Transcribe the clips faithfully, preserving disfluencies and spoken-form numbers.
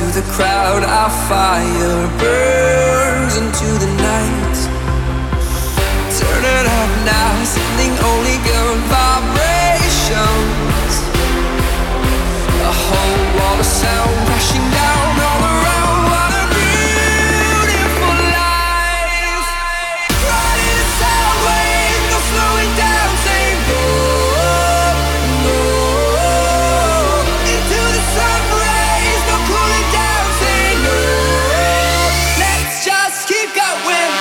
to the crowd. Our fire burns into the night. Turn it up now, sending only good vibrations. A whole wall of sound crashing down all around. What a beautiful life. Riding a sound wave, no slowing down, saying go, go. Into the sun rays, no cooling down, saying no. Let's just keep going.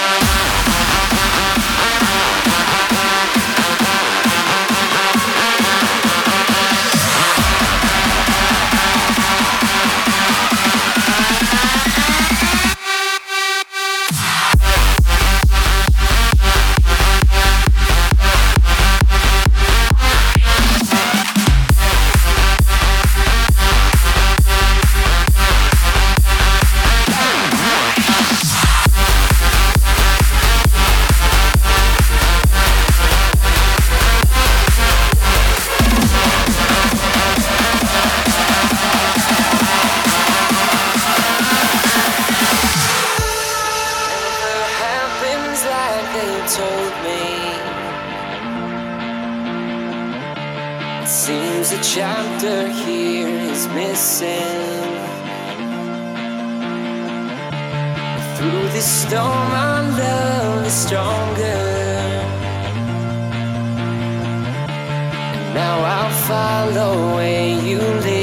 Seems a chapter here is missing. Through this storm our love is stronger. And now I'll follow where you live.